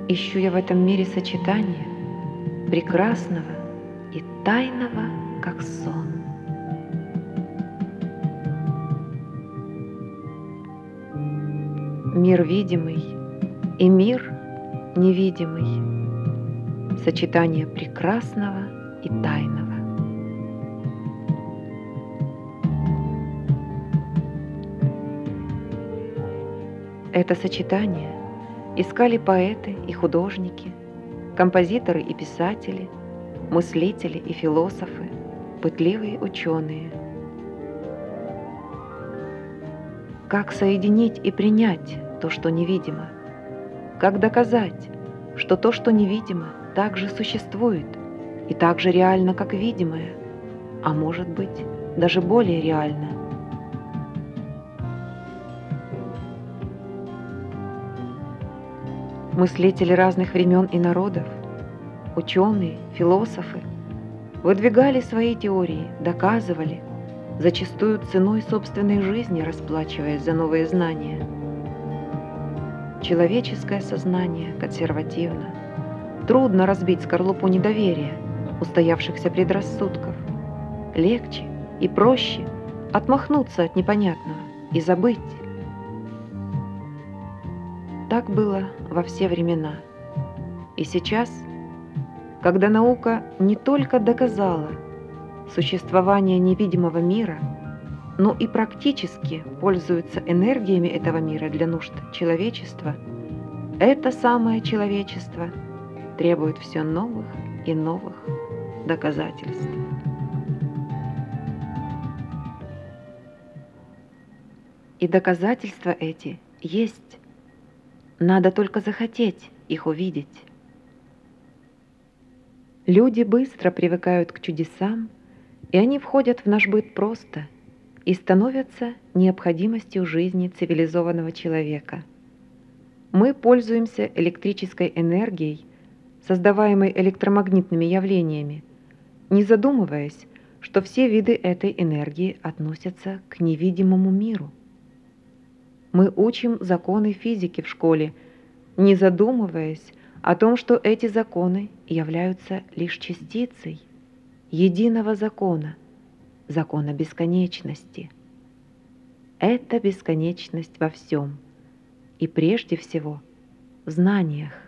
Ищу я в этом мире сочетание прекрасного и тайного, как сон. Мир видимый и мир невидимый, сочетание прекрасного и тайного. Это сочетание искали поэты и художники, композиторы и писатели, мыслители и философы, пытливые ученые. Как соединить и принять то, что невидимо? Как доказать, что то, что невидимо, также существует и так же реально, как видимое, а может быть, даже более реально? Мыслители разных времен и народов, ученые, философы выдвигали свои теории, доказывали, зачастую ценой собственной жизни расплачиваясь за новые знания. Человеческое сознание консервативно. Трудно разбить скорлупу недоверия, устоявшихся предрассудков. Легче и проще отмахнуться от непонятного и забыть. Так было во все времена. И сейчас, когда наука не только доказала существование невидимого мира, но и практически пользуется энергиями этого мира для нужд человечества, это самое человечество требует все новых и новых доказательств. И доказательства эти есть. Надо только захотеть их увидеть. Люди быстро привыкают к чудесам, и они входят в наш быт просто и становятся необходимостью жизни цивилизованного человека. Мы пользуемся электрической энергией, создаваемой электромагнитными явлениями, не задумываясь, что все виды этой энергии относятся к невидимому миру. Мы учим законы физики в школе, не задумываясь о том, что эти законы являются лишь частицей единого закона, закона бесконечности. Это бесконечность во всем, и прежде всего в знаниях.